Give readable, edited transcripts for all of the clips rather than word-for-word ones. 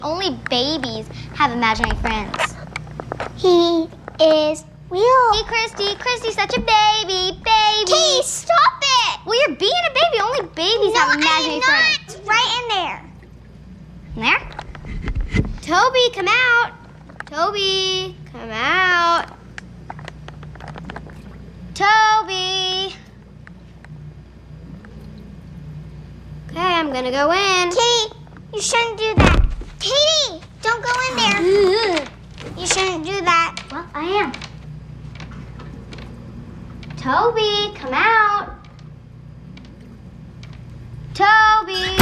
Only babies have imaginary friends. He is real. Hey, Christy. Christy's such a baby. Baby. Katie, stop it! Well, you're being a baby. Only babies have imaginary friends. Right in there. In there? Toby, come out. Toby, come out. Toby. Okay, I'm gonna go in. Katie, you shouldn't do that. Katie, don't go in there. You shouldn't do that. Well, I am. Toby, come out. Toby.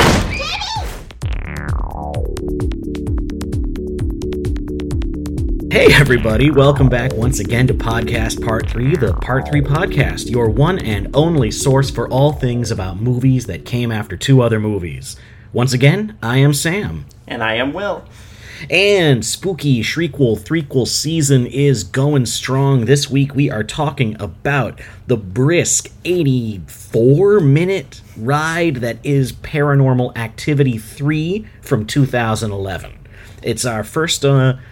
Hey everybody, welcome back once again to Podcast Part 3, the Part 3 podcast, your one and only source for all things about movies that came after two other movies. Once again, I am Sam. And I am Will. And spooky Shriekquel threequel season is going strong. This week we are talking about the brisk 84-minute ride that is Paranormal Activity 3 from 2011. It's our first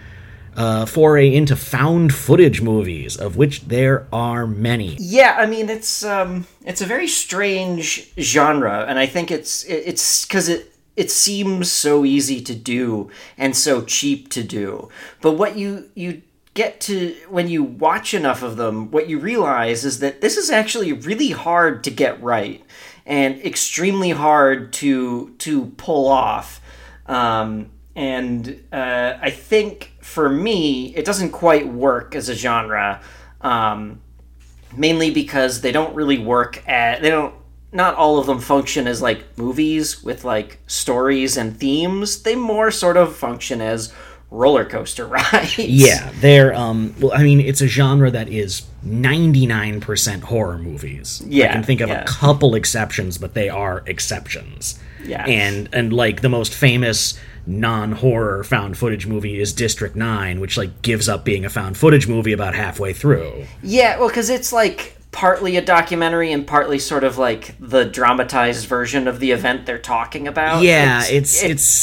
foray into found footage movies, of which there are many. Yeah, I mean it's a very strange genre, and I think it's because it seems so easy to do and so cheap to do. But what you get to when you watch enough of them, what you realize is that this is actually really hard to get right and extremely hard to pull off. And I think for me, it doesn't quite work as a genre, mainly because they don't really work not all of them function as like movies with like stories and themes. They more sort of function as roller coaster rides. Yeah, they're, well, I mean, it's a genre that is 99% horror movies. Yeah, I can think of a couple exceptions, but they are exceptions. Yeah. And like the most famous non-horror found footage movie is District 9, which like gives up being a found footage movie about halfway through. Yeah, well, because it's like partly a documentary and partly sort of like the dramatized version of the event they're talking about. Yeah, it's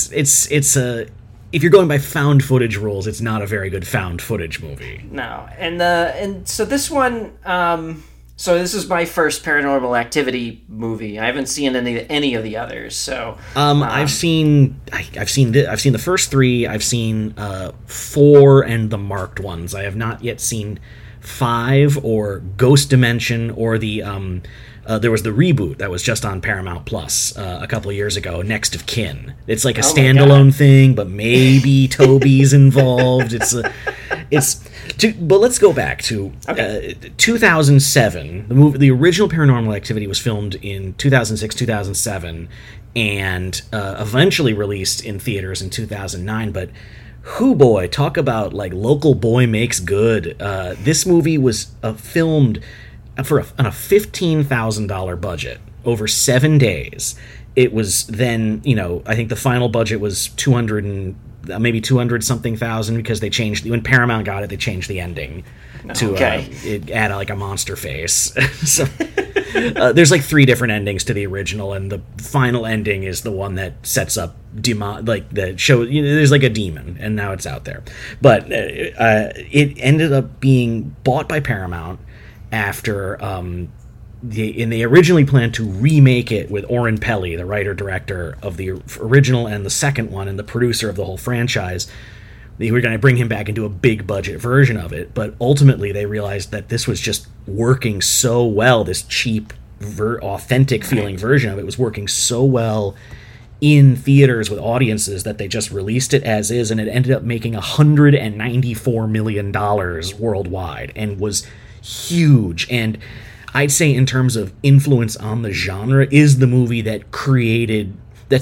a, if you're going by found footage rules, it's not a very good found footage movie. No, and so this one, so this is my first Paranormal Activity movie. I haven't seen any of the others. So I've seen the first three. I've seen 4 and the marked ones. I have not yet seen 5 or Ghost Dimension or the there was the reboot that was just on Paramount Plus a couple of years ago, Next of Kin. It's like a standalone thing, but maybe Toby's involved. But let's go back to 2007. The original Paranormal Activity was filmed in 2006, 2007, and eventually released in theaters in 2009. But hoo boy, talk about like local boy makes good. This movie was filmed on a $15,000 budget over 7 days. It was then, I think the final budget was 200 something thousand, because they changed, when Paramount got it, they changed the ending to add like a monster face. So there's like 3 different endings to the original, and the final ending is the one that sets up there's like a demon, and now it's out there. But it ended up being bought by Paramount after they originally planned to remake it with Oren Peli, the writer-director of the original and the second one, and the producer of the whole franchise. They were going to bring him back and do a big-budget version of it, but ultimately they realized that this was just working so well, this cheap, authentic-feeling version of it was working so well in theaters with audiences that they just released it as is, and it ended up making $194 million worldwide, and was huge. And I'd say in terms of influence on the genre, is the movie that created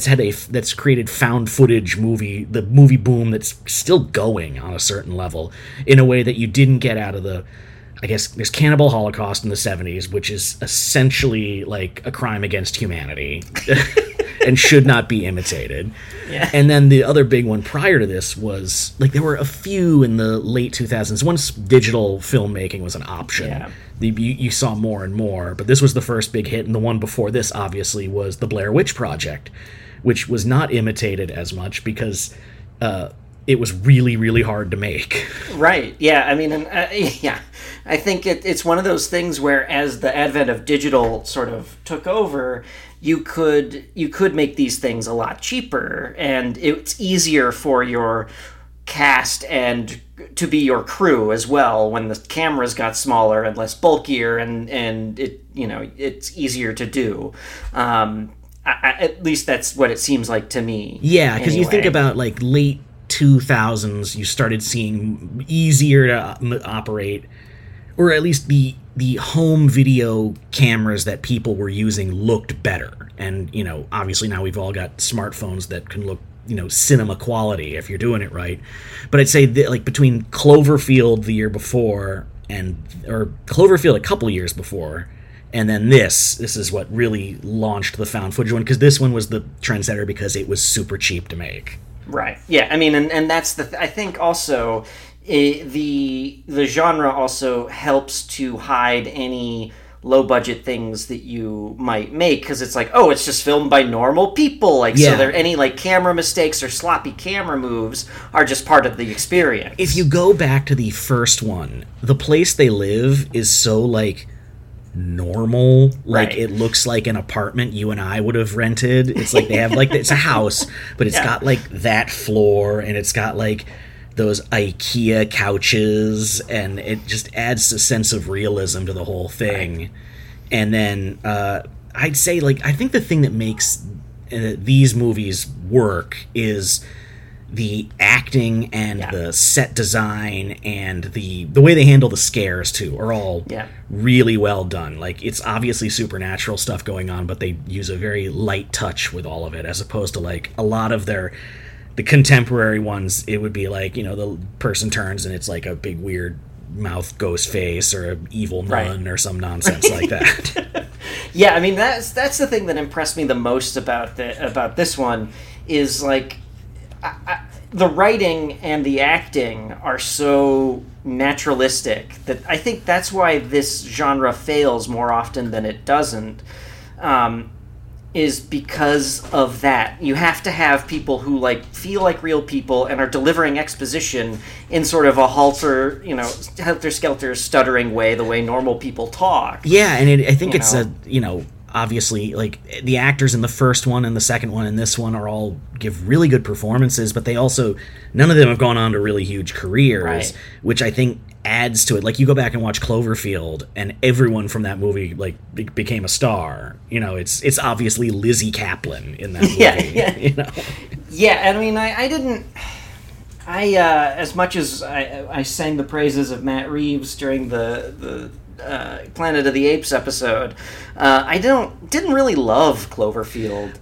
found footage movie, the movie boom that's still going on a certain level in a way that you didn't get out of I guess there's Cannibal Holocaust in the 70s, which is essentially like a crime against humanity and should not be imitated. Yeah. And then the other big one prior to this was, like, there were a few in the late 2000s. Once digital filmmaking was an option, you saw more and more. But this was the first big hit, and the one before this, obviously, was The Blair Witch Project, which was not imitated as much because it was really, really hard to make. Right. Yeah. I mean, yeah. I think it's one of those things where, as the advent of digital sort of took over, you could make these things a lot cheaper, and it's easier for your cast and to be your crew as well when the cameras got smaller and less bulkier, and it, you know, it's easier to do. At least that's what it seems like to me. Yeah, because anyway. you think about like late 2000s, you started seeing easier to operate, or at least the home video cameras that people were using looked better. And, you know, obviously now we've all got smartphones that can look, you know, cinema quality if you're doing it right. But I'd say that, like, between Cloverfield the year before or Cloverfield a couple years before, and then this is what really launched the found footage one, because this one was the trendsetter because it was super cheap to make. Right. Yeah. I mean, and that's I think also the genre also helps to hide any low budget things that you might make, because it's like, oh, it's just filmed by normal people, like, yeah. So there any like camera mistakes or sloppy camera moves are just part of the experience. If you go back to the first one, the place they live is so like normal, like right. It looks like an apartment you and I would have rented. It's like they have like it's a house, but it's got like that floor, and it's got like those IKEA couches, and it just adds a sense of realism to the whole thing. Right. And then I'd say, like, I think the thing that makes these movies work is the acting and the set design and the way they handle the scares too are all really well done. Like, it's obviously supernatural stuff going on, but they use a very light touch with all of it, as opposed to like a lot of the contemporary ones. It would be like, you know, the person turns and it's like a big weird mouth ghost face or an evil nun or some nonsense like that. Yeah, I mean, that's the thing that impressed me the most about this one is like the writing and the acting are so naturalistic that I think that's why this genre fails more often than it doesn't. Is because of that. You have to have people who like feel like real people and are delivering exposition in sort of a helter-skelter stuttering way, the way normal people talk. Yeah, and I think it's obviously, like, the actors in the first one and the second one and this one are all give really good performances, but they also, none of them have gone on to really huge careers, which I think adds to it. Like, you go back and watch Cloverfield, and everyone from that movie like became a star. You know, it's obviously Lizzie Kaplan in that movie. Yeah. You know? Yeah, I mean, I didn't. As much as I sang the praises of Matt Reeves during the Planet of the Apes episode, I didn't really love Cloverfield.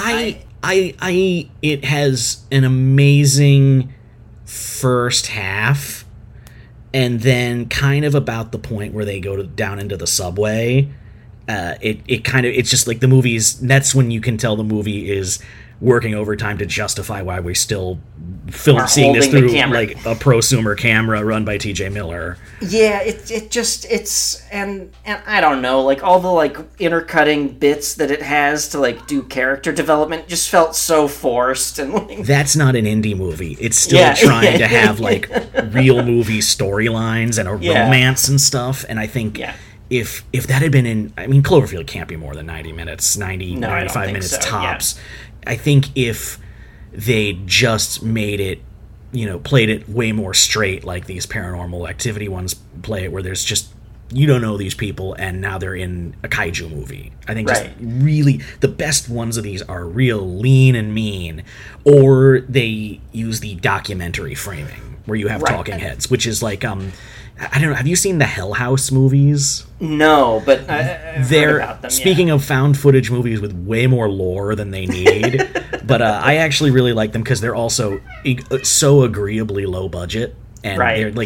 It has an amazing first half, and then kind of about the point where they go down into the subway, it's just like the movie's, that's when you can tell the movie is working overtime to justify why we still seeing this through like a prosumer camera run by TJ Miller. Yeah, and I don't know, like all the like intercutting bits that it has to like do character development just felt so forced, and like, that's not an indie movie. It's still trying to have like real movie storylines and a romance and stuff, and I think if that had been in, I mean, Cloverfield can't be more than 90 minutes, 95 minutes tops. Yeah. I think if they just made it, you know, played it way more straight like these Paranormal Activity ones play it, where there's just, you don't know these people and now they're in a kaiju movie. I think just really the best ones of these are real lean and mean, or they use the documentary framing where you have talking heads, which is like, I don't know, have you seen the Hell House movies? No, but I've heard about them. Speaking of found footage movies with way more lore than they need, but I actually really like them because they're also so agreeably low budget, and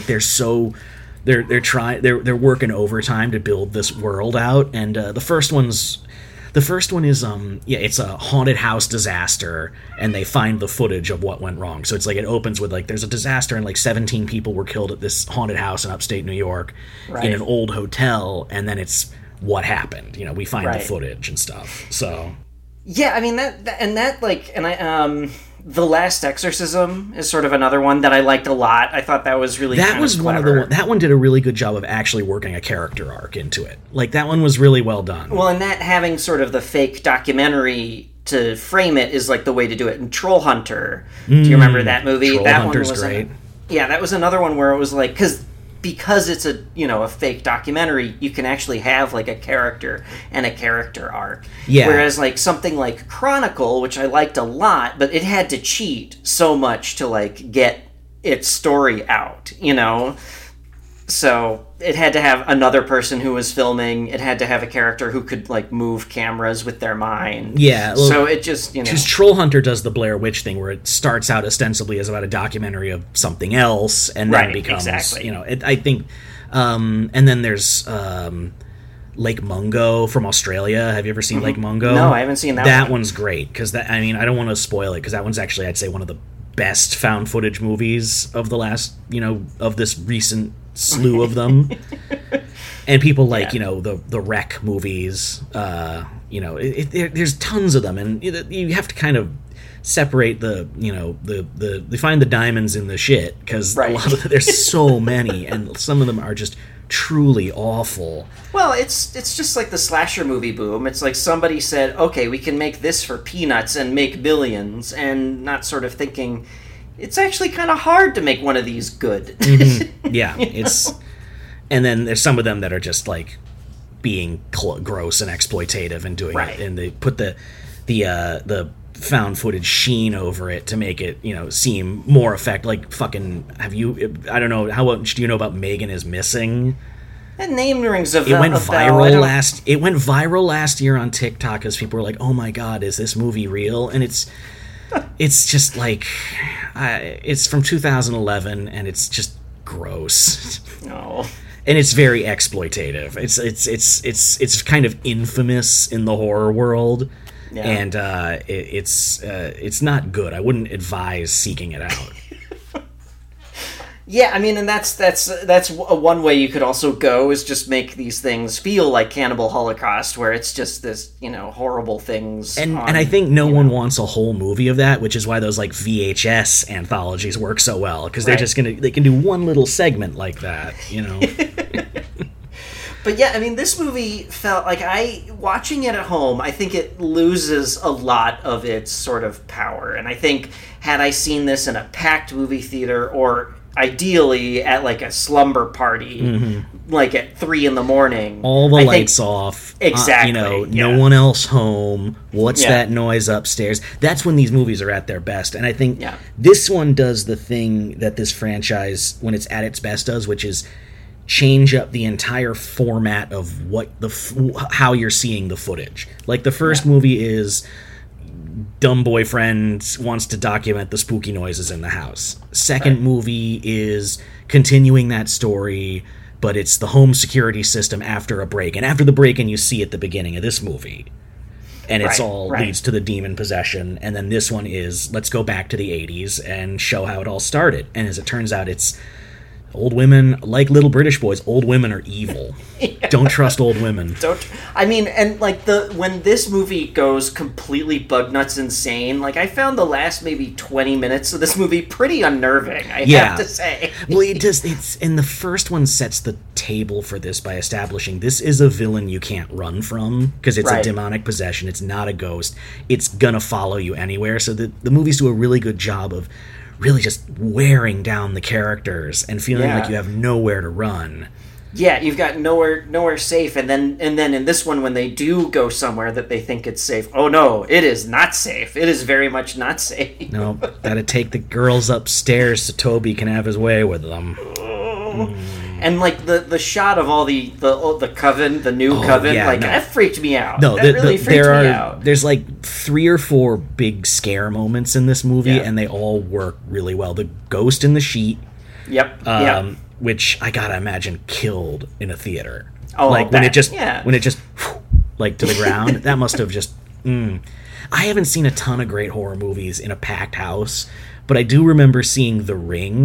they're working overtime to build this world out. And the first one is it's a haunted house disaster, and they find the footage of what went wrong. So it's like, it opens with like, there's a disaster and like 17 people were killed at this haunted house in upstate New York in an old hotel, and then it's what happened. You know, we find the footage and stuff. So Yeah, I mean The Last Exorcism is sort of another one that I liked a lot. I thought that was really that was one of the that one did a really good job of actually working a character arc into it. Like that one was really well done. Well, and that having sort of the fake documentary to frame it is like the way to do it. And Troll Hunter, do you remember that movie? Troll Hunter's great. Yeah, that was another one where it was like because it's a fake documentary, you can actually have like a character and a character arc. Yeah. Whereas like something like Chronicle, which I liked a lot, but it had to cheat so much to like get its story out, So it had to have another person who was filming. It had to have a character who could like move cameras with their mind. Yeah. Well, so it just because Troll Hunter does the Blair Witch thing, where it starts out ostensibly as about a documentary of something else, and then becomes I think. And then there's Lake Mungo from Australia. Have you ever seen Lake Mungo? No, I haven't seen that. That one's great because I don't want to spoil it because that one's actually I'd say one of the best found footage movies of the last of this recent slew of them. And people like the Wreck movies, there's tons of them, and you have to kind of separate they find the diamonds in the shit because a lot of there's so many, and some of them are just truly awful. Well, it's just like the slasher movie boom. It's like somebody said, okay, we can make this for peanuts and make billions, and not sort of thinking it's actually kind of hard to make one of these good. Mm-hmm. Yeah, it's and then there's some of them that are just like being gross and exploitative and doing it, and they put the found footage sheen over it to make it seem more effective. Like fucking I don't know how much do you know about Megan is Missing? That name rings a bell. It went viral last year on TikTok because people were like, "Oh my god, is this movie real?" And it's just like it's from 2011 and it's just gross. No. And it's very exploitative. It's kind of infamous in the horror world. Yeah. And it's not good. I wouldn't advise seeking it out. Yeah, I mean, and that's one way you could also go is just make these things feel like Cannibal Holocaust, where it's just this horrible things. And I think no one wants a whole movie of that, which is why those like VHS anthologies work so well because they're just they can do one little segment like that, But yeah, I mean, this movie felt like watching it at home, I think it loses a lot of its sort of power. And I think had I seen this in a packed movie theater or ideally at like a slumber party, like at 3 a.m, all the lights off, exactly, no one else home. What's that noise upstairs? That's when these movies are at their best. And I think this one does the thing that this franchise, when it's at its best, does, which is change up the entire format of how you're seeing the footage. Like the first movie is dumb boyfriend wants to document the spooky noises in the house. Second movie is continuing that story, but it's the home security system after a break. And after the break-in, you see at the beginning of this movie. And it's all leads to the demon possession. And then this one is, let's go back to the 80s and show how it all started. And as it turns out, it's old women, like Little British Boys, old women are evil. Don't trust old women. And like when this movie goes completely bug nuts insane, like I found the last maybe 20 minutes of this movie pretty unnerving, I have to say. Well, and the first one sets the table for this by establishing this is a villain you can't run from because it's a demonic possession, it's not a ghost, it's gonna follow you anywhere. So the movies do a really good job of really just wearing down the characters and feeling like you have nowhere to run. Yeah, you've got nowhere safe, and then in this one, when they do go somewhere that they think it's safe, oh no, it is not safe. It is very much not safe. No, gotta take the girls upstairs so Toby can have his way with them. And like the shot of all the coven, the new coven, that freaked me out. No, that really freaked me out. There's like 3 or 4 big scare moments in this movie, and they all work really well. The ghost in the sheet, which I gotta imagine killed in a theater. Oh, like when it just like to the ground. That must have just. I haven't seen a ton of great horror movies in a packed house, but I do remember seeing The Ring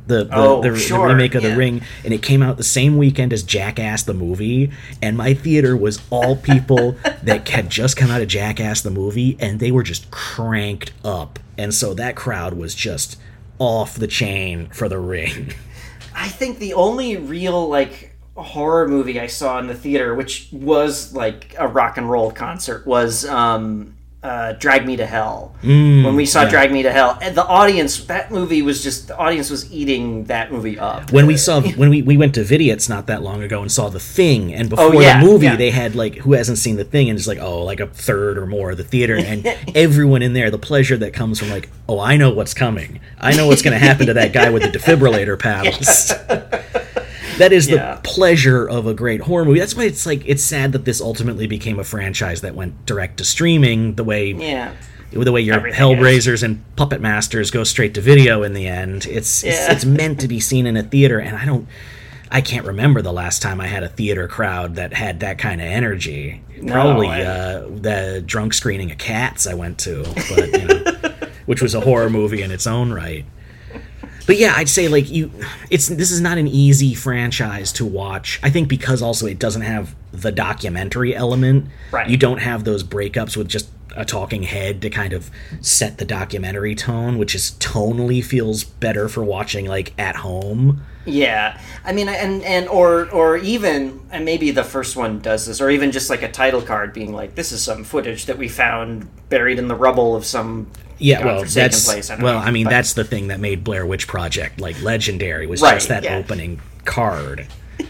the sure, remake of yeah. The Ring, and it came out the same weekend as Jackass the movie, and my theater was all people that had just come out of Jackass the movie, and they were just cranked up, and so that crowd was just off the chain for The Ring. I think the only real like horror movie I saw in the theater, which was like a rock and roll concert, was Drag Me to Hell. When we saw Drag Me to Hell, and the audience was eating that movie up. When we went to Vidiot's not that long ago and saw The Thing, and before the movie they had like, who hasn't seen The Thing, and it's like, like a third or more of the theater, and everyone in there, the pleasure that comes from like, I know what's coming, I know what's going to happen to that guy with the defibrillator paddles. That is the pleasure of a great horror movie. That's why it's like, it's sad that this ultimately became a franchise that went direct to streaming, the way your Hellraisers and Puppet Masters go straight to video in the end. It's meant to be seen in a theater, and I can't remember the last time I had a theater crowd that had that kind of energy. Probably the drunk screening of Cats I went to, but which was a horror movie in its own right. But yeah, I'd say like this is not an easy franchise to watch. I think because also it doesn't have the documentary element. Right. You don't have those breakups with just a talking head to kind of set the documentary tone, which is tonally feels better for watching like at home. Yeah, I mean, or even, and maybe the first one does this, or even just like a title card being like, this is some footage that we found buried in the rubble of some godforsaken place. That's the thing that made Blair Witch Project like legendary, was just that opening card.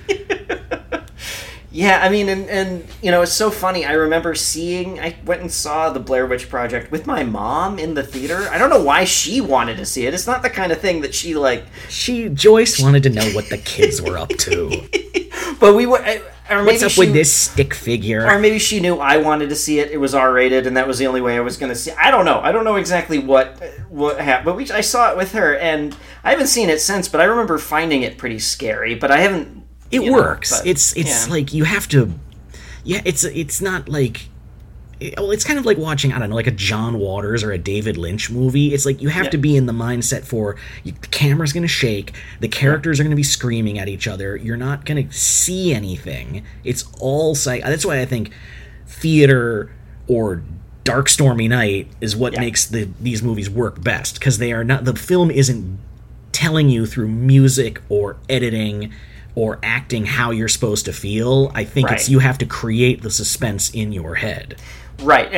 Yeah, I mean, and it's so funny. I remember I went and saw the Blair Witch Project with my mom in the theater. I don't know why she wanted to see it. It's not the kind of thing that she like. Joyce wanted to know what the kids were up to. But we were. Or what's up with this stick figure? Or maybe she knew I wanted to see it. It was R-rated, and that was the only way I was going to see it. I don't know. I don't know exactly what happened. But I saw it with her, and I haven't seen it since, but I remember finding it pretty scary. But I haven't... It works. It's like you have to... Yeah, it's not like... Well, it's kind of like watching, I don't know, like a John Waters or a David Lynch movie. It's like you have to be in the mindset for the camera's going to shake, the characters are going to be screaming at each other, you're not going to see anything. It's all that's why I think theater or Dark Stormy Night is what makes these movies work best, because they are not, the film isn't telling you through music or editing or acting how you're supposed to feel. I think it's you have to create the suspense in your head. Right,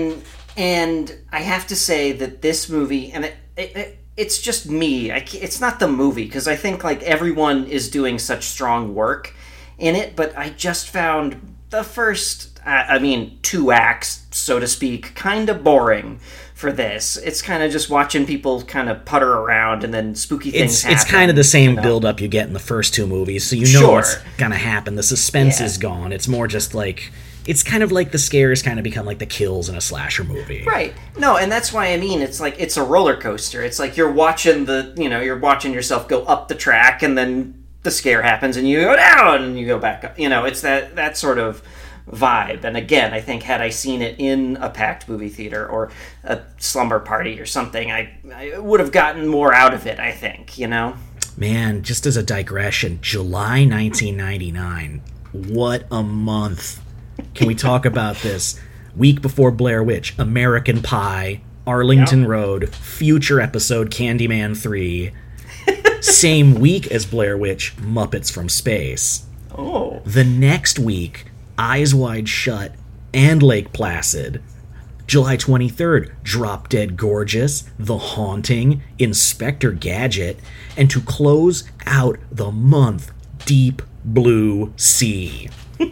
and I have to say that this movie, and it's just me. It's not the movie, because I think like everyone is doing such strong work in it. But I just found the first, 2 acts, so to speak, kind of boring for this. It's kind of just watching people kind of putter around, and then spooky things happen. It's kind of the same build-up you get in the first 2 movies, so you know what's going to happen. The suspense is gone. It's more just like... It's kind of like the scares kind of become like the kills in a slasher movie. Right. No, and that's why I mean it's like it's a roller coaster. It's like you're watching you're watching yourself go up the track, and then the scare happens and you go down and you go back up. It's that sort of vibe. And again, I think had I seen it in a packed movie theater or a slumber party or something, I would have gotten more out of it, I think, Man, just as a digression, July 1999. What a month. Can we talk about this? Week before Blair Witch, American Pie, Arlington Road, future episode Candyman 3. Same week as Blair Witch, Muppets from Space. Oh. The next week, Eyes Wide Shut and Lake Placid. July 23rd, Drop Dead Gorgeous, The Haunting, Inspector Gadget, and to close out the month, Deep Blue Sea.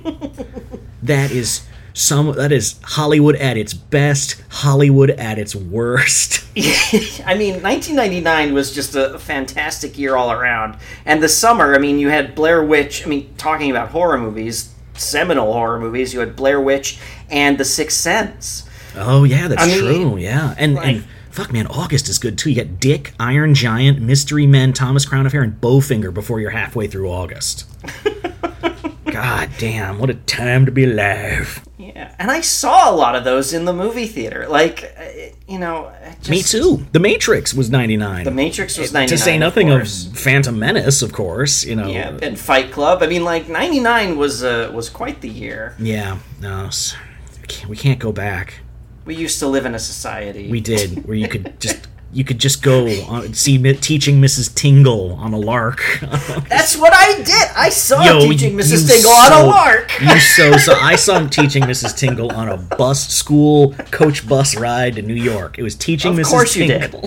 That is Hollywood at its best, Hollywood at its worst. I mean, 1999 was just a fantastic year all around. And the summer, you had Blair Witch, talking about horror movies, seminal horror movies, you had Blair Witch and The Sixth Sense. Oh, yeah, that's true, yeah. And fuck, man, August is good, too. You get Dick, Iron Giant, Mystery Men, Thomas Crown of Hair, and Bowfinger before you're halfway through August. God damn, what a time to be alive. Yeah, and I saw a lot of those in the movie theater. Like, Me too. The Matrix was 99. The Matrix was 99. To say nothing of Phantom Menace, of course. Yeah, and Fight Club. I mean, like 99 was quite the year. Yeah, no, we can't go back. We used to live in a society. We did, where you could just go see Teaching Mrs. Tingle on a lark. That's what I did. I saw Teaching Mrs. Tingle on a lark. So I saw Teaching Mrs. Tingle on a school coach bus ride to New York. It was Teaching Mrs. Tingle.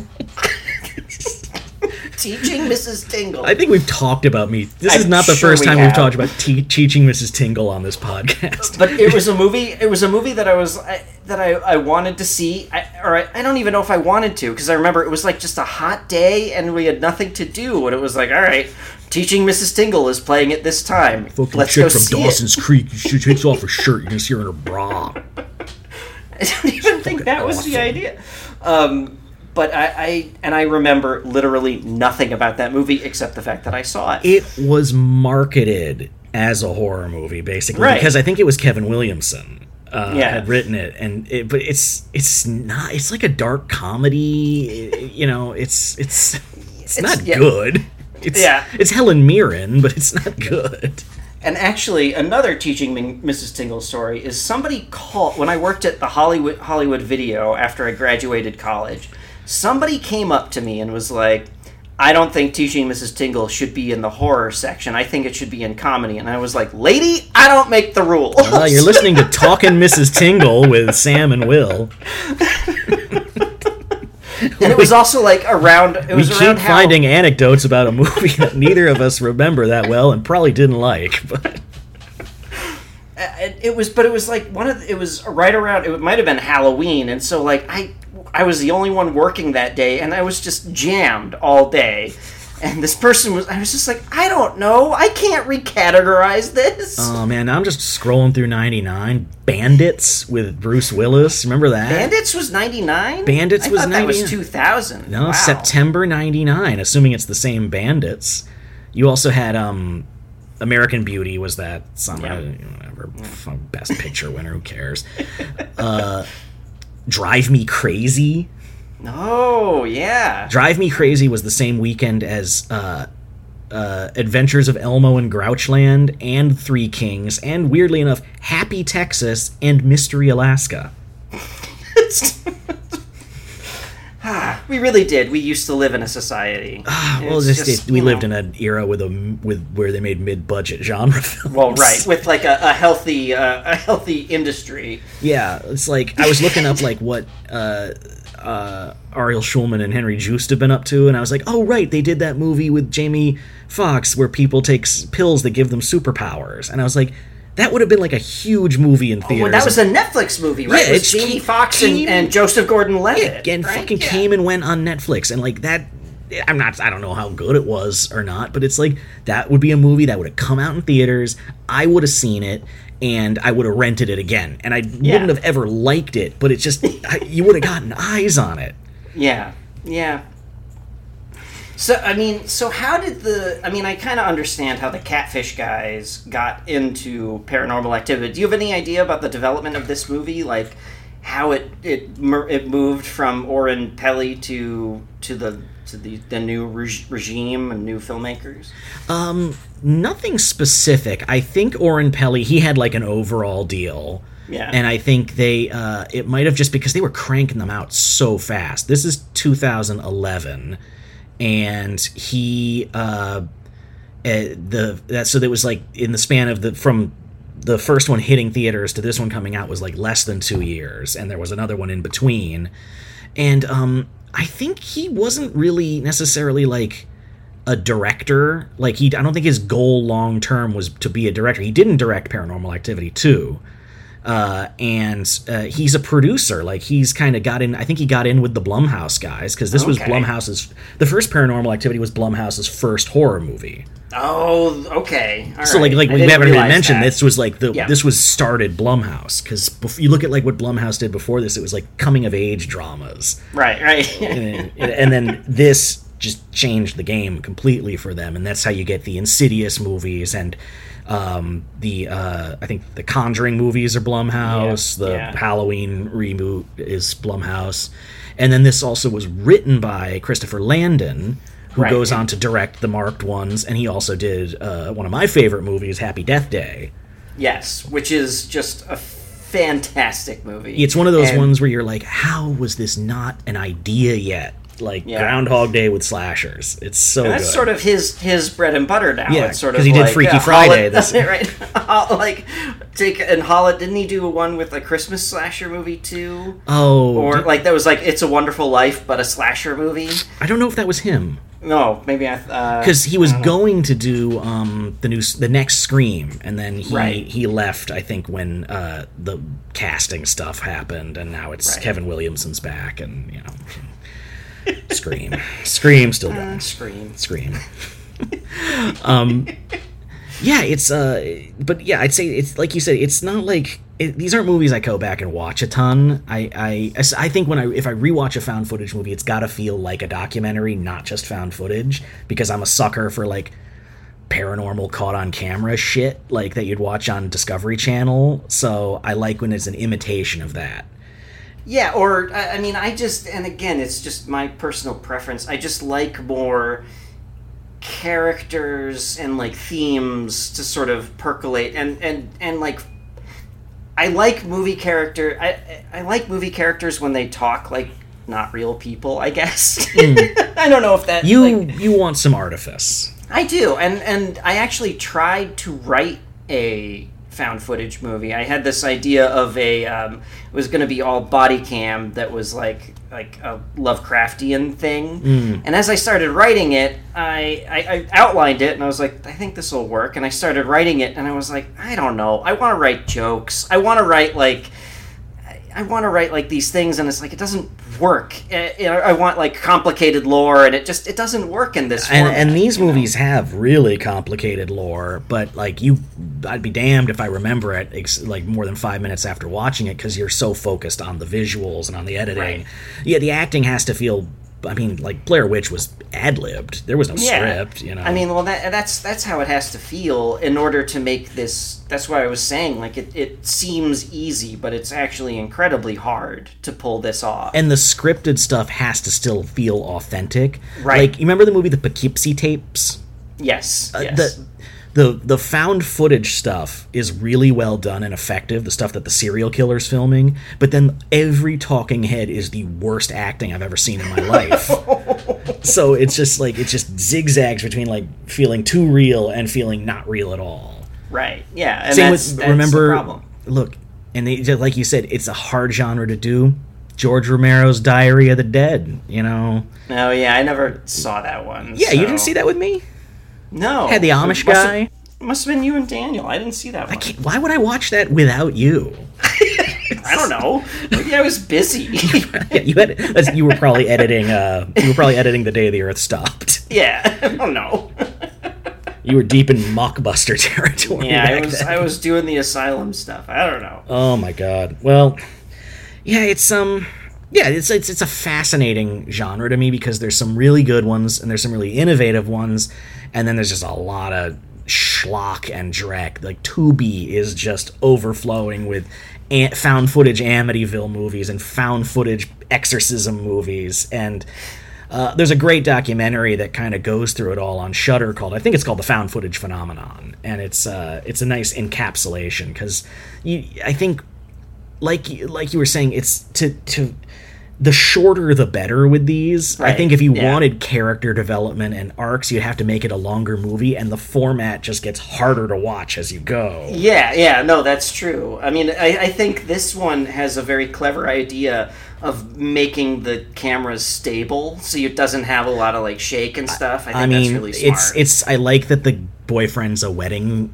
Teaching Mrs. Tingle. I think we've talked about me. This is not the first time we've talked about Teaching Mrs. Tingle on this podcast. But it was a movie. It was a movie that I wanted to see. I don't even know if I wanted to, because I remember it was like just a hot day and we had nothing to do, and it was like, all right, Teaching Mrs. Tingle is playing at this time. Let's go see it. From Dawson's Creek. She takes off her shirt. You're gonna see her in her bra. I don't even think that was the idea. But I remember literally nothing about that movie except the fact that I saw it. It was marketed as a horror movie, basically, right, because I think it was Kevin Williamson had written it, but it's not. It's like a dark comedy. It's not good. It's Helen Mirren, but it's not good. And actually, another Teaching Mrs. Tingle story is somebody called when I worked at the Hollywood Video after I graduated college. Somebody came up to me and was like, I don't think Teaching Mrs. Tingle should be in the horror section. I think it should be in comedy. And I was like, lady, I don't make the rules. You're listening to Talkin' Mrs. Tingle with Sam and Will. And it was also like we keep finding anecdotes about a movie that neither of us remember that well and probably didn't like. But it was like it was right around. It might have been Halloween, and so like I was the only one working that day, and I was just jammed all day. And this person I was just like, I don't know. I can't recategorize this. Oh, man. Now I'm just scrolling through 99. Bandits with Bruce Willis. Remember that? Bandits was 99? Bandits was 99. That was 2000. No, wow. September 99, assuming it's the same Bandits. You also had American Beauty was that whatever, Best Picture winner, who cares? Drive Me Crazy. Oh, yeah. Drive Me Crazy was the same weekend as Adventures of Elmo and Grouchland and Three Kings, and weirdly enough, Happy Texas and Mystery Alaska. We really did. We used to live in a society. We lived in an era where they made mid-budget genre films. Well, right, with like a healthy industry. Yeah, it's like I was looking up like what Ariel Schulman and Henry Joost have been up to, and I was like, oh right, they did that movie with Jamie Foxx where people take pills that give them superpowers, and I was like, that would have been like a huge movie in theaters. Well, that was a Netflix movie, right? Yeah, it's Jamie Foxx and Joseph Gordon-Levitt. Yeah, and fucking came and went on Netflix, and like that. I don't know how good it was or not, but it's like that would be a movie that would have come out in theaters. I would have seen it, and I would have rented it again, and I wouldn't have ever liked it, but it's just you would have gotten eyes on it. Yeah. So how did I kind of understand how the Catfish guys got into Paranormal Activity. Do you have any idea about the development of this movie? Like how it moved from Oren Peli to the new regime and new filmmakers? Nothing specific. I think Oren Peli, he had like an overall deal. Yeah. And I think they it might have just because they were cranking them out so fast. This is 2011. And he so there was like in the span of from the first one hitting theaters to this one coming out was like less than 2 years, and there was another one in between. And I think he wasn't really necessarily like a director. Like I don't think his goal long term was to be a director. He didn't direct Paranormal Activity 2. And he's a producer. Like he's kind of got in. I think he got in with the Blumhouse guys because this was Blumhouse's. The first Paranormal Activity was Blumhouse's first horror movie. Oh, okay. All so right. like we haven't even mentioned this was like this was started Blumhouse because you look at like what Blumhouse did before this. It was like coming of age dramas. Right. and then this just changed the game completely for them, and that's how you get the Insidious movies and I think the Conjuring movies are Blumhouse. The Halloween reboot is Blumhouse, and then this also was written by Christopher Landon, who goes on to direct the marked ones, and he also did one of my favorite movies, Happy Death Day. Yes, which is just a fantastic movie. It's one of those ones where you're like, how was this not an idea yet? Like Groundhog Day with slashers. It's so good. That's sort of his bread and butter now. Yeah, it's sort of because he did Freaky Friday. Right. Didn't he do one with a Christmas slasher movie too? Oh. Or that was like It's a Wonderful Life, but a slasher movie? I don't know if that was him. No, maybe because he was going to do the next Scream, and then he left. I think when the casting stuff happened, and now it's Kevin Williamson's back, and Scream still going. Scream. Yeah, it's but yeah, I'd say it's like you said. It's not like these aren't movies I go back and watch a ton. I think if I rewatch a found footage movie, it's got to feel like a documentary, not just found footage, because I'm a sucker for like paranormal caught on camera shit like that you'd watch on Discovery Channel. So I like when it's an imitation of that. Yeah, or I mean, and again, it's just my personal preference. I just like more characters and like themes to sort of percolate and like I like movie characters when they talk like not real people, I guess. I don't know if that you want some artifice. I do, and I actually tried to write a found footage movie. I had this idea of it was going to be all body cam that was like a Lovecraftian thing. And as I started writing it, I outlined it and I was like, I think this will work. And I started writing it and I was like, I don't know. I want to write jokes. I want to write like these things, and it's like it doesn't work. I want like complicated lore, and it doesn't work in this format. And these movies have really complicated lore, but like I'd be damned if I remember it like more than 5 minutes after watching it, because you're so focused on the visuals and on the editing. Right. Yeah, the acting has to feel. I mean, like Blair Witch was ad-libbed. There was no script, I mean, well, that's how it has to feel in order to make this. That's why I was saying, like, it seems easy, but it's actually incredibly hard to pull this off. And the scripted stuff has to still feel authentic. Right. Like, you remember the movie The Poughkeepsie Tapes? Yes. The found footage stuff is really well done and effective, the stuff that the serial killer's filming, but then every talking head is the worst acting I've ever seen in my life. So it's just zigzags between like feeling too real and feeling not real at all. Right. Yeah. And Same that's remember, the problem. Look, and like you said, it's a hard genre to do. George Romero's Diary of the Dead, Oh yeah, I never saw that one. Yeah, you didn't see that with me? No. Had the Amish guy. Must have been you and Daniel. I didn't see that one. Why would I watch that without you? I don't know. Maybe I was busy. Yeah, you were probably editing. You were probably editing The Day the Earth Stopped. Yeah, I don't know. You were deep in mockbuster territory. Yeah, I was doing the Asylum stuff. I don't know. Oh my god. Well, yeah, it's it's a fascinating genre to me, because there's some really good ones and there's some really innovative ones, and then there's just a lot of schlock and dreck. Like Tubi is just overflowing with found footage Amityville movies and found footage exorcism movies, and there's a great documentary that kind of goes through it all on Shudder I think it's called The Found Footage Phenomenon, and it's a nice encapsulation, because I think like you were saying, it's to the shorter the better with these. Right. I think if you wanted character development and arcs, you'd have to make it a longer movie, and the format just gets harder to watch as you go. Yeah, no, that's true. I mean, I think this one has a very clever idea of making the cameras stable, so it doesn't have a lot of like shake and stuff. I think that's really smart. I like that the boyfriend's a wedding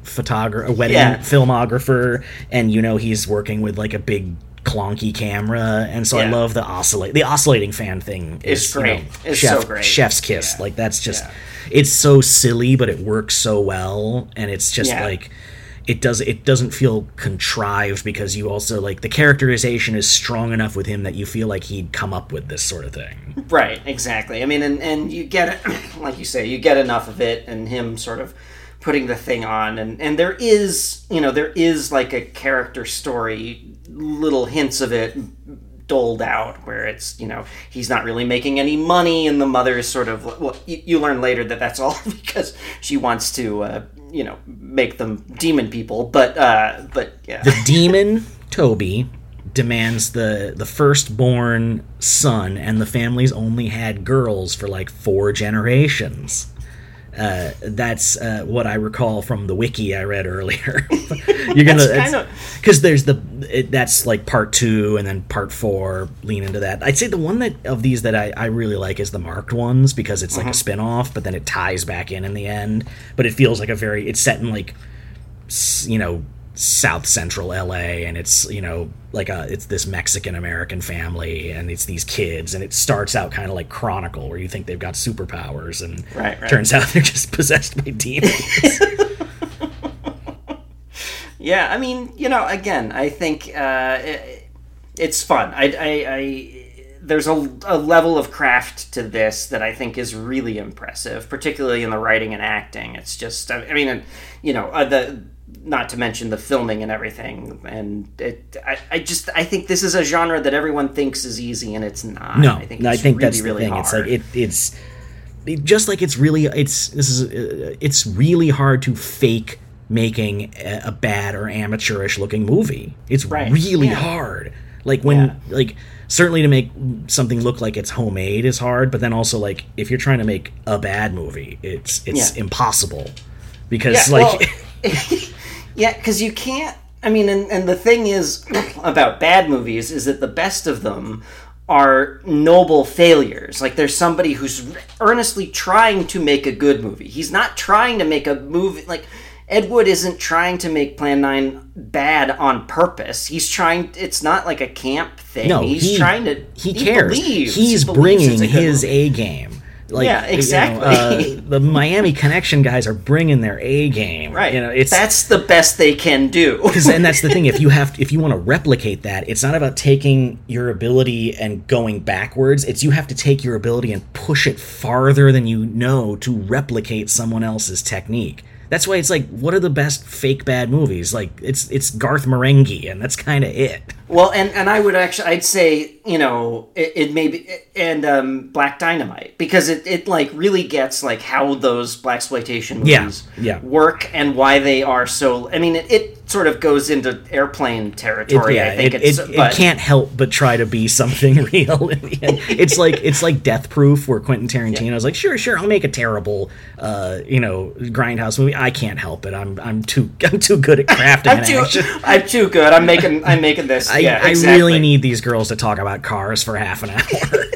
filmographer, and he's working with like a big clunky camera, and so I love the oscillating fan thing is great. It's so great. Chef's kiss. Like that's just it's so silly, but it works so well, and it's just like it doesn't feel contrived, because you also, like, the characterization is strong enough with him that you feel like he'd come up with this sort of thing. Right, exactly. I mean, and you get it, like you say, you get enough of it, and him sort of putting the thing on, and there is like a character story, little hints of it doled out, where it's, he's not really making any money, and the mother is sort of, well, you learn later that that's all because she wants to make them demon people, but yeah. The demon Toby demands the firstborn son, and the family's only had girls for like 4 generations. That's what I recall from the wiki I read earlier. You're gonna, because there's that's like part 2, and then part 4 lean into that. I'd say the one of these that I really like is the marked ones, because it's like a spin-off, but then it ties back in the end. But it feels like it's set in like, South Central LA, and it's it's this Mexican American family, and it's these kids, and it starts out kind of like Chronicle, where you think they've got superpowers, and right. Turns out they're just possessed by demons. Yeah, I mean, again, I think it's fun. There's a level of craft to this that I think is really impressive, particularly in the writing and acting. It's just, not to mention the filming and everything, and I think this is a genre that everyone thinks is easy, and it's not. No, I think that's really, the really thing. hard. It's just like it's really hard to fake making a bad or amateurish looking movie. It's really hard. Like certainly to make something look like it's homemade is hard, but then also, like, if you're trying to make a bad movie, it's impossible, because because you can't. I mean, and the thing is about bad movies is that the best of them are noble failures. Like, there's somebody who's earnestly trying to make a good movie. He's not trying to make a movie like Ed Wood isn't trying to make Plan 9 bad on purpose. He's trying. It's not like a camp thing. No, he's trying to. He cares. Believes, he's bringing his A game. Like, yeah, exactly. The Miami Connection guys are bringing their A game. Right. That's the best they can do. And that's the thing. If you want to replicate that, it's not about taking your ability and going backwards. You have to take your ability and push it farther than to replicate someone else's technique. That's why it's like, what are the best fake bad movies? Like, it's Garth Marenghi, and that's kind of it. Well, and I'd say, it may be, and Black Dynamite, because it like really gets like how those blaxploitation movies work, and why they are so. I mean, it sort of goes into Airplane territory. I think it can't help but try to be something real in the end. It's like Death Proof, where Quentin Tarantino's like, sure, I'll make a terrible, grindhouse movie. I can't help it. I'm too good at crafting action. I'm too good. I'm making this. I really need these girls to talk about cars for half an hour.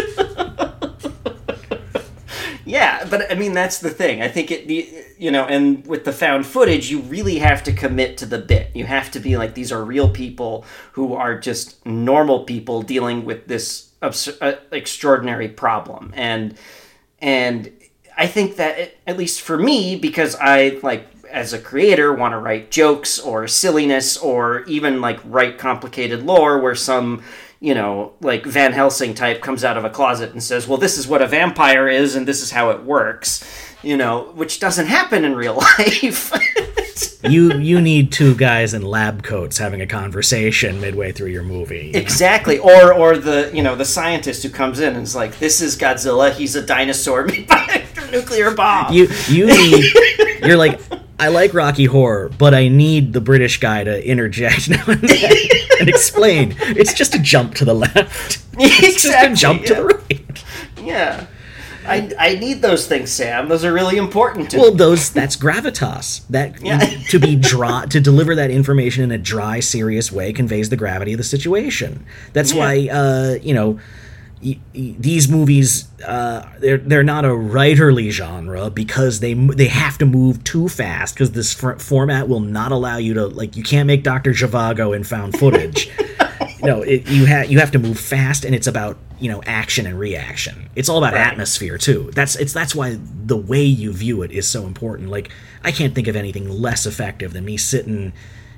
Yeah, but I mean, that's the thing. I think and with the found footage, you really have to commit to the bit. You have to be like, these are real people who are just normal people dealing with this extraordinary problem. And I think that, at least for me, because I, like, as a creator, want to write jokes or silliness, or even like write complicated lore where some, like Van Helsing type comes out of a closet and says, well, this is what a vampire is and this is how it works, which doesn't happen in real life. You need 2 guys in lab coats having a conversation midway through your movie. Exactly. Or the, the scientist who comes in and is like, this is Godzilla, he's a dinosaur made by a nuclear bomb. You're like, I like Rocky Horror, but I need the British guy to interject now and then and explain. It's just a jump to the left. It's just a jump to the right. Yeah. I need those things, Sam. Those are really important to me. Well, that's gravitas. To deliver that information in a dry, serious way conveys the gravity of the situation. That's why, these movies, they're not a writerly genre, because they have to move too fast, because this format will not allow you to, like, you can't make Dr. Zhivago in found footage. You have to move fast, and it's about action and reaction. It's all about atmosphere too. That's why the way you view it is so important. Like, I can't think of anything less effective than me sitting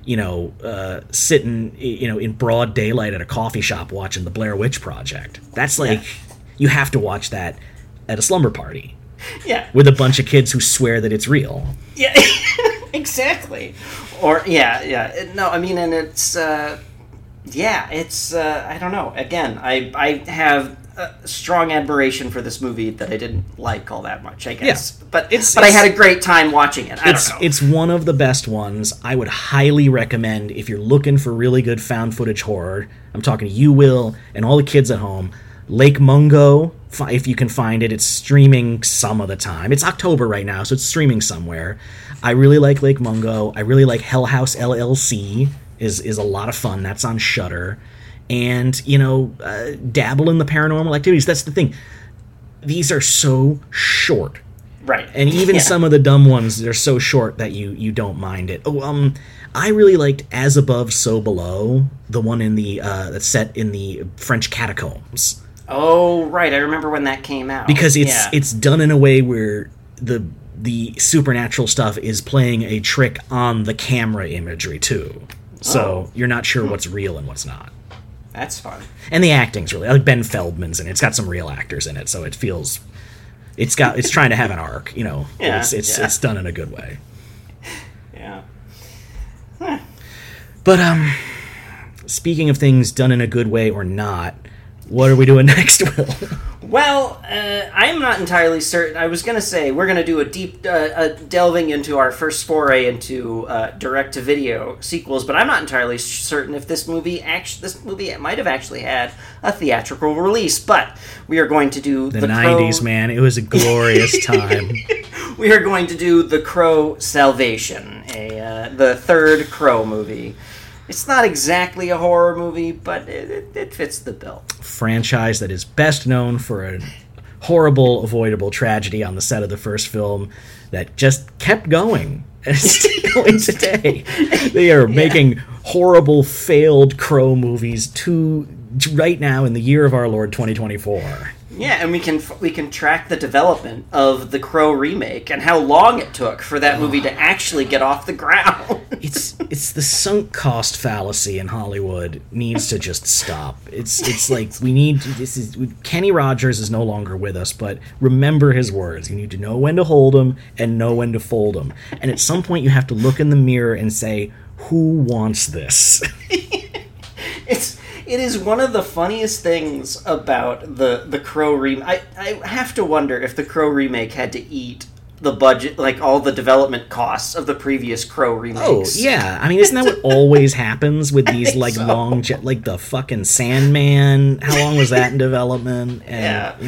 in broad daylight at a coffee shop watching the Blair Witch Project. That's like, you have to watch that at a slumber party. Yeah. With a bunch of kids who swear that it's real. Yeah, exactly. Or, no, I mean, and it's, it's, I don't know. Again, I have a strong admiration for this movie that I didn't like all that much, I guess. Yeah. But I had a great time watching it. I don't know. It's one of the best ones. I would highly recommend, if you're looking for really good found footage horror, I'm talking to you, Will, and all the kids at home, Lake Mungo, if you can find it. It's streaming some of the time. It's October right now, so it's streaming somewhere. I really like Lake Mungo. I really like Hell House LLC. Is a lot of fun. That's on Shudder. And, dabble in the paranormal activities. That's the thing. These are so short. Right. And even some of the dumb ones, they're so short that you don't mind it. I really liked As Above, So Below, the one in the that's set in the French catacombs. Oh, right. I remember when that came out. Because it's done in a way where the supernatural stuff is playing a trick on the camera imagery, too. So you're not sure what's real and what's not. That's fun. And the acting's really, like, Ben Feldman's in it. It's got some real actors in it, so it feels, it's trying to have an arc, It's done in a good way. Yeah. Huh. But speaking of things done in a good way or not, what are we doing next, Will? Well, I'm not entirely certain. I was going to say we're going to do a deep delving into our first foray into direct-to-video sequels, but I'm not entirely certain if this movie might have actually had a theatrical release. But we are going to do the 90s, Crow. Man. It was a glorious time. We are going to do The Crow Salvation, the third Crow movie. It's not exactly a horror movie, but it fits the bill. Franchise that is best known for a horrible, avoidable tragedy on the set of the first film that just kept going. And it's still going today. They are making horrible, failed Crow movies right now in the year of our Lord 2024. Yeah, and we can track the development of the Crow remake and how long it took for that movie to actually get off the ground. It's the sunk cost fallacy in Hollywood needs to just stop. It's like Kenny Rogers is no longer with us, but remember his words. You need to know when to hold them and know when to fold them. And at some point you have to look in the mirror and say, who wants this? It is one of the funniest things about the Crow remake. I have to wonder if the Crow remake had to eat the budget, like all the development costs of the previous Crow remakes. Oh, yeah. I mean, isn't that what always happens with these, like, long... like the fucking Sandman? How long was that in development? And,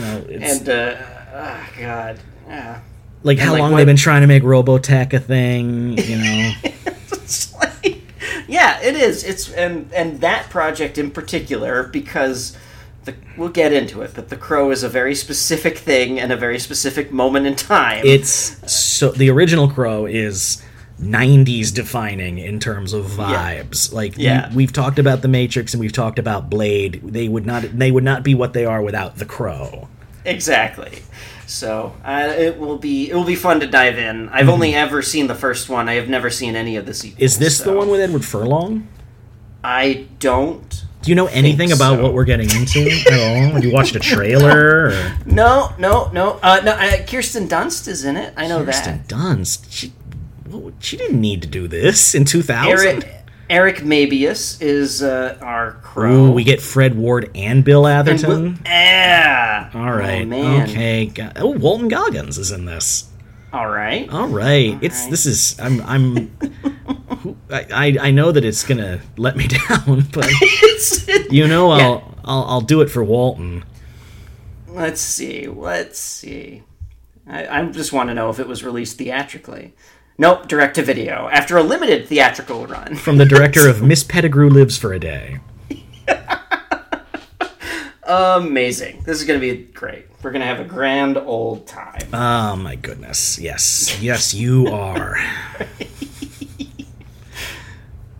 God. Yeah. Like, how long they've been trying to make Robotech a thing, It's like... Yeah, it is. It's and that project in particular, because we'll get into it, but The Crow is a very specific thing and a very specific moment in time. The original Crow is 90s defining in terms of vibes. We've talked about The Matrix and we've talked about Blade. They would not be what they are without The Crow. Exactly. So it will be fun to dive in. I've only ever seen the first one. I have never seen any of the sequels. Is this the one with Edward Furlong? I don't. Do you know anything about what we're getting into at all? Have you watched a trailer? Or? No. Kirsten Dunst is in it. I know Kirsten that. Kirsten Dunst. She didn't need to do this in 2000. Eric Mabius is our Crow. Ooh, we get Fred Ward and Bill Atherton. Yeah. All right. Oh, man. Okay. Walton Goggins is in this. All right. This is. I'm. I know that it's gonna let me down, but I'll do it for Walton. Let's see. I just want to know if it was released theatrically. Nope, direct-to-video, after a limited theatrical run. From the director of Miss Pettigrew Lives for a Day. Amazing. This is going to be great. We're going to have a grand old time. Oh, my goodness. Yes. Yes, you are.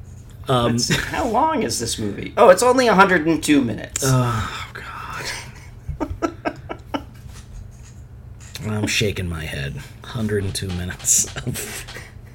How long is this movie? Oh, it's only 102 minutes. Oh, God. I'm shaking my head. 102 minutes of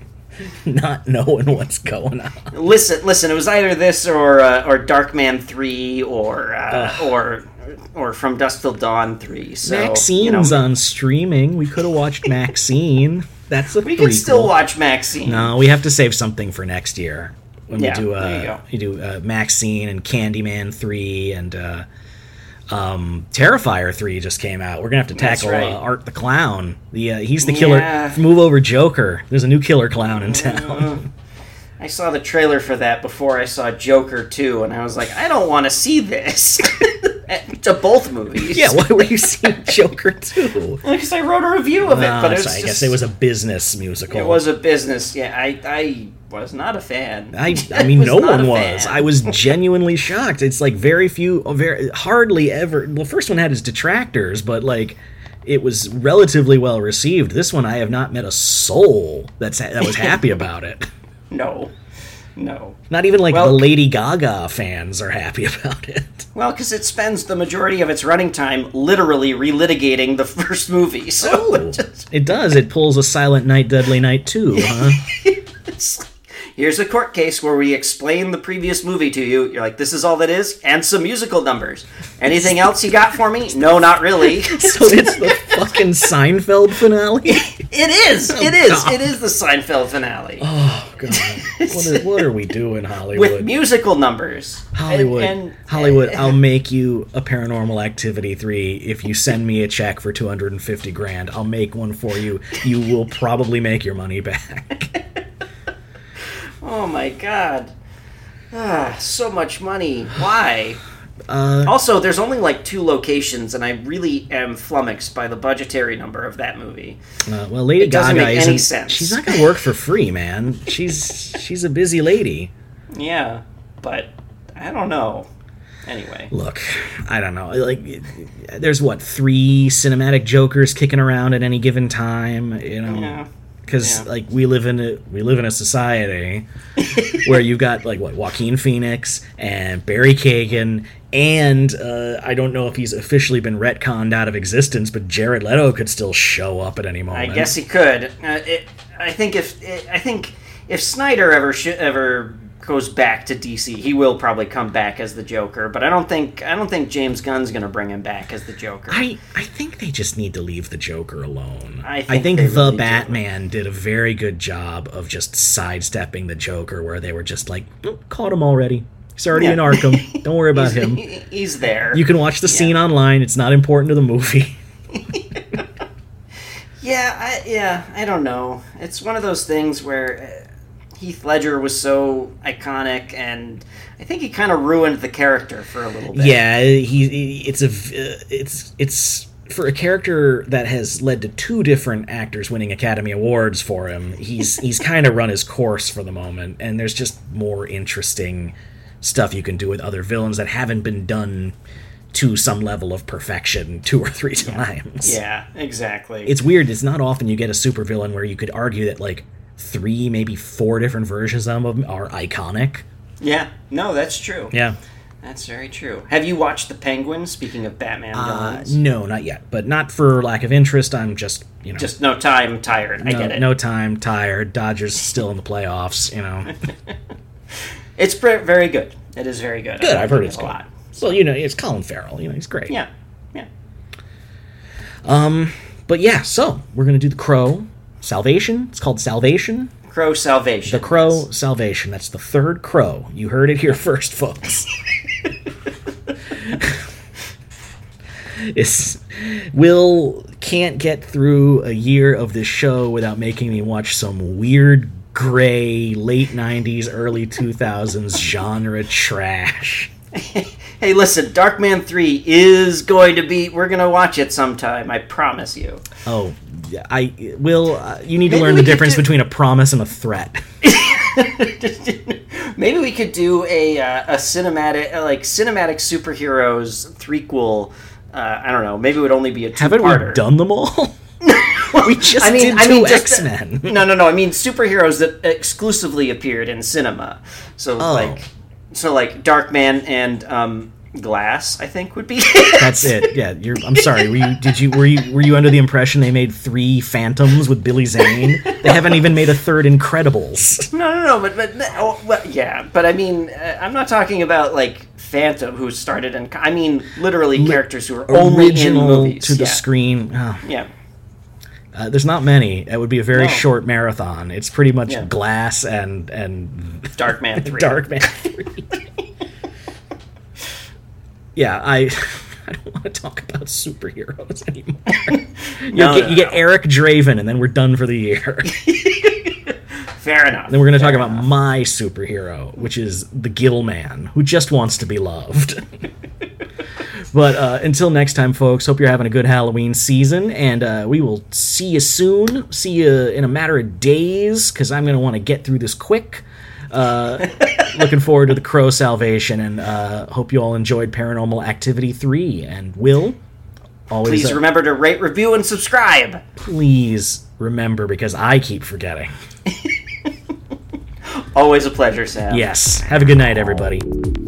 not knowing what's going on. Listen. It was either this or Darkman 3 or From Dusk Till Dawn 3. So, Maxine's on streaming. We could have watched Maxine. That's a we prequel. can still watch Maxine. No, we have to save something for next year when Yeah, we do. there you go. Maxine and Candyman 3 and Terrifier 3 just came out. We're gonna have to tackle right. Art the Clown. He's the killer. Yeah. Move over, Joker. There's a new killer clown in town. I saw the trailer for that before I saw Joker 2, and I was like, I don't want to see this. To both movies. Yeah, why were you seeing Joker 2? Because I wrote a review of it, but it was I guess it was a business musical. It was a business. Yeah, I was not a fan. I mean, no not one a was. fan. I was genuinely shocked. It's like hardly ever. Well, the first one had its detractors, but like it was relatively well received. This one, I have not met a soul that was happy about it. No. Not even like Well, the Lady Gaga fans are happy about it. Well, because it spends the majority of its running time literally relitigating the first movie. So It does. It pulls a Silent Night, Deadly Night 2, huh? here's a court case where we explain the previous movie to you. You're like, this is all that is, and some musical numbers. Anything else you got for me? No, not really. So it's the fucking Seinfeld finale? It is. God. It is the Seinfeld finale. Oh, God. What are we doing, Hollywood? With musical numbers. Hollywood, I'll make you a Paranormal Activity 3 if you send me a check for $250,000. I'll make one for you. You will probably make your money back. Oh my god. So much money. Why? Also, there's only like 2 locations, and I really am flummoxed by the budgetary number of that movie. Well, Lady It doesn't Gaga make any sense. She's not going to work for free, man. She's a busy lady. Yeah, but I don't know. Anyway. Look, I don't know. Like, there's 3 cinematic Jokers kicking around at any given time, you know? Yeah. Because like we live in a society where you've got like Joaquin Phoenix and Barry Keoghan and I don't know if he's officially been retconned out of existence, but Jared Leto could still show up at any moment. I guess he could. I think if Snyder ever goes back to DC, he will probably come back as the Joker. But I don't think James Gunn's going to bring him back as the Joker. I think they just need to leave the Joker alone. I think they the really Batman did a very good job of just sidestepping the Joker, where they were just like, oh, caught him already. He's already in Arkham. Don't worry about him. He's there. You can watch the scene online. It's not important to the movie. I don't know. It's one of those things where Heath Ledger was so iconic, and I think he kind of ruined the character for a little bit. Yeah, it's for a character that has led to 2 different actors winning Academy Awards for him. He's kind of run his course for the moment, and there's just more interesting stuff you can do with other villains that haven't been done to some level of perfection 2 or 3 times. Yeah, exactly. It's weird. It's not often you get a supervillain where you could argue that like 3, maybe 4 different versions of them are iconic. Yeah, no, that's true. Yeah. That's very true. Have you watched The Penguin, speaking of Batman villains? No, not yet. But not for lack of interest. I'm just, Just no time, tired. I get it. No time, tired. Dodgers still in the playoffs, It's very good. It is very good. Good, I've heard it's a good. lot. Well, it's Colin Farrell. He's great. Yeah. But yeah, so we're going to do The Crow. Salvation. It's called Salvation. Crow Salvation. The Crow Salvation. That's the 3rd Crow. You heard it here first, folks. Will can't get through a year of this show without making me watch some weird, gray, late 90s, early 2000s genre trash. Hey, listen, Darkman 3 is going to be... We're going to watch it sometime, I promise you. Oh, Will, you need to Maybe learn we the could difference between a promise and a threat. Maybe we could do a cinematic superheroes threequel. I don't know. Maybe it would only be a 2-parter. Haven't we done them all? We just did 2 X-Men. No. I mean superheroes that exclusively appeared in cinema. So like Darkman Glass, I think, would be That's it. Yeah, I'm sorry. Were you under the impression they made 3 Phantoms with Billy Zane? They haven't even made a third Incredibles. No, but I mean, I'm not talking about like Phantom, who started in. I mean, literally characters who are only in movies to the screen. Oh. Yeah. There's not many. It would be a very short marathon. It's pretty much Glass and Darkman 3. Darkman 3. Yeah, I don't want to talk about superheroes anymore. You get Eric Draven, and then we're done for the year. Fair enough. Then we're going to talk about my superhero, which is the Gill Man, who just wants to be loved. But until next time, folks, hope you're having a good Halloween season, and we will see you soon. See you in a matter of days, because I'm going to want to get through this quick. Looking forward to the Crow salvation, and hope you all enjoyed Paranormal Activity 3. And Will, always... Please remember to rate, review, and subscribe. Please remember, because I keep forgetting. Always a pleasure, Sam. Yes. Have a good night, everybody.